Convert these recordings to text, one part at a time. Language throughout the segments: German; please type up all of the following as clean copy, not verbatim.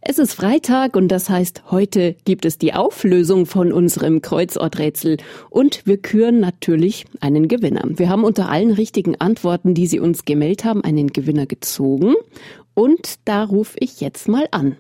Es ist Freitag und das heißt, heute gibt es die Auflösung von unserem Kreuzworträtsel und wir küren natürlich einen Gewinner. Wir haben unter allen richtigen Antworten, die Sie uns gemeldet haben, einen Gewinner gezogen und da rufe ich jetzt mal an.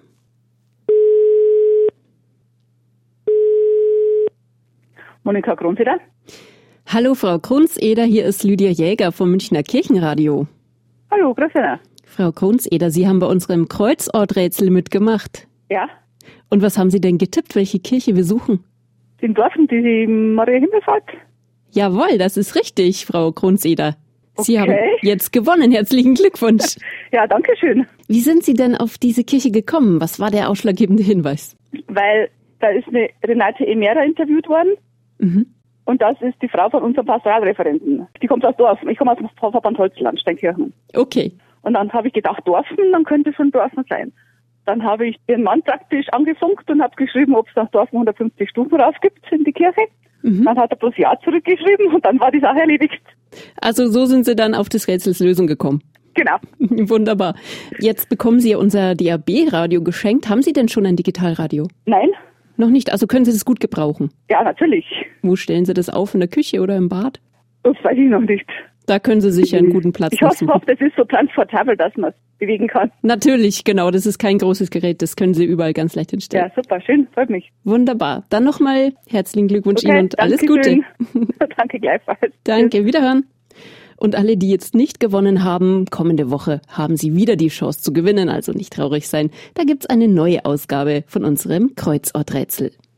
Monika Grunzeder. Hallo Frau Grunzeder, hier ist Lydia Jäger vom Münchner Kirchenradio. Hallo, grüß dich. Frau Grunzeder, Sie haben bei unserem Kreuzworträtsel mitgemacht. Ja, Und was haben Sie denn getippt, welche Kirche wir suchen? in Dorfen, die Maria Himmelfahrt. Jawohl, das ist richtig, Frau Grunzeder. Sie Okay. haben jetzt gewonnen. Herzlichen Glückwunsch. Ja, danke schön. Wie sind Sie denn auf diese Kirche gekommen? Was war der ausschlaggebende Hinweis? Weil da ist eine Renate Emera interviewt worden Mhm. und das ist die Frau von unserem Pastoralreferenten. Die kommt aus Dorfen. Ich komme aus dem Verband Holzland, Steinkirchen. Okay. Und dann habe ich gedacht, Dorfen, dann könnte es schon Dorfen sein. Dann habe ich den Mann praktisch angefunkt und habe geschrieben, ob es nach Dorfen 150 Stufen rauf gibt in die Kirche. Dann hat er bloß Ja zurückgeschrieben und dann war die Sache erledigt. Also so sind Sie dann auf des Rätsels Lösung gekommen. Genau. Wunderbar. Jetzt bekommen Sie ja unser DAB-Radio geschenkt. Haben Sie denn schon ein Digitalradio? Nein? Noch nicht. Also können Sie das gut gebrauchen. Ja, natürlich. Wo stellen Sie das auf? In der Küche oder im Bad? Das weiß ich noch nicht. Da können Sie sicher einen guten Platz Ich hoffe, suchen. das ist so transportabel, dass man es bewegen kann. Natürlich, genau. Das ist kein großes Gerät. Das können Sie überall ganz leicht hinstellen. Ja, super, schön, freut mich. Wunderbar. Dann nochmal herzlichen Glückwunsch Ihnen und alles Gute. Dankeschön. Danke gleichfalls. Danke, wiederhören. Und alle, die jetzt nicht gewonnen haben, kommende Woche haben Sie wieder die Chance zu gewinnen, also nicht traurig sein. Da gibt's eine neue Ausgabe von unserem Kreuzworträtsel.